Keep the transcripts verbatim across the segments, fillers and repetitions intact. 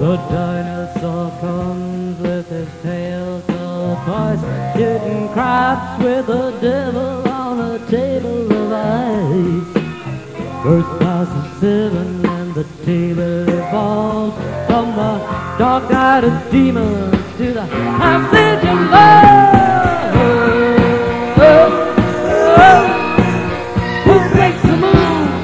The dinosaur comes with his tail curled twice, shooting craps with the devil on a table of ice. First class is seven and the table evolves from the dark night of demons to the passage of love. Oh, oh, oh. Who makes the move?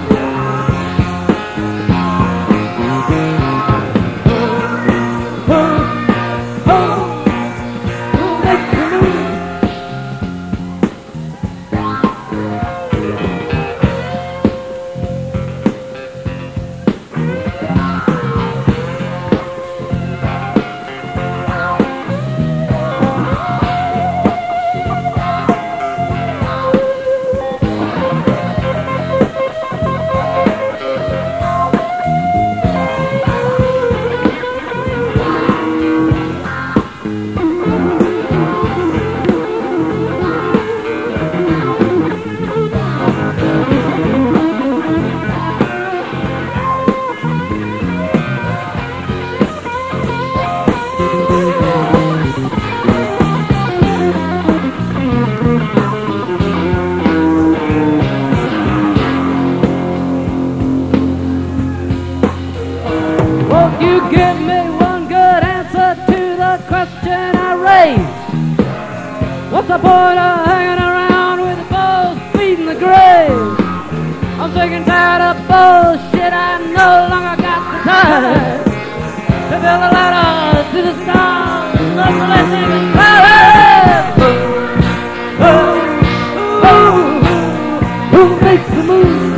What's the point of hanging around with the balls feeding the grave? I'm sick and tired of bullshit. I no longer got the time to build a ladder to the stars. Nothing less than power. Oh, oh, oh, who makes the move?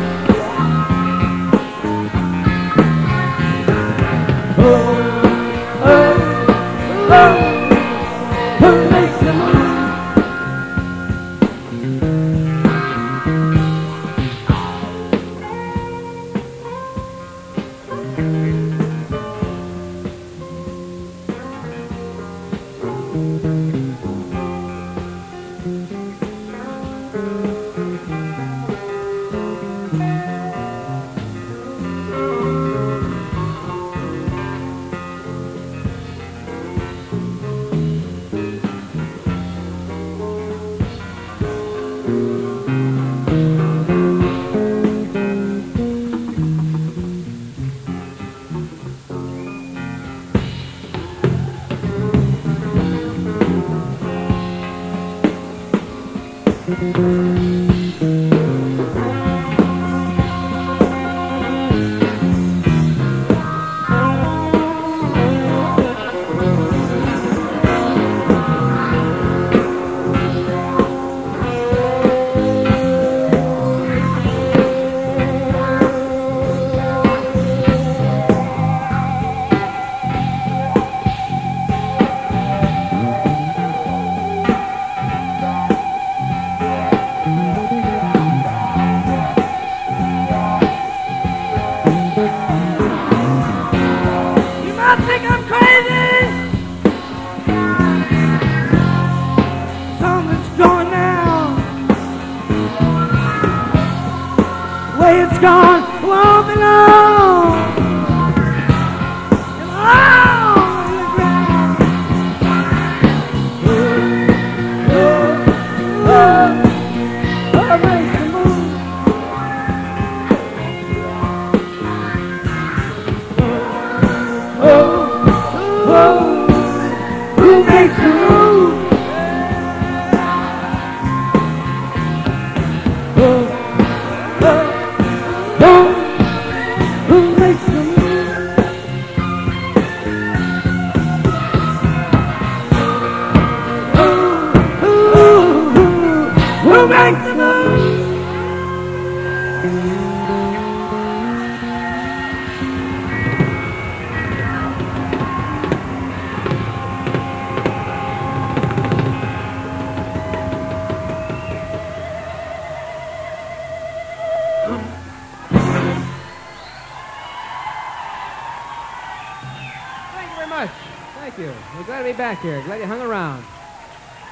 Oh, oh, oh. It's gone, won't be long. Oh, the ground. Oh, oh, oh, oh, makes the move. Oh, oh, who makes the move? Oh. Thank you. We're glad to be back here. Glad you hung around.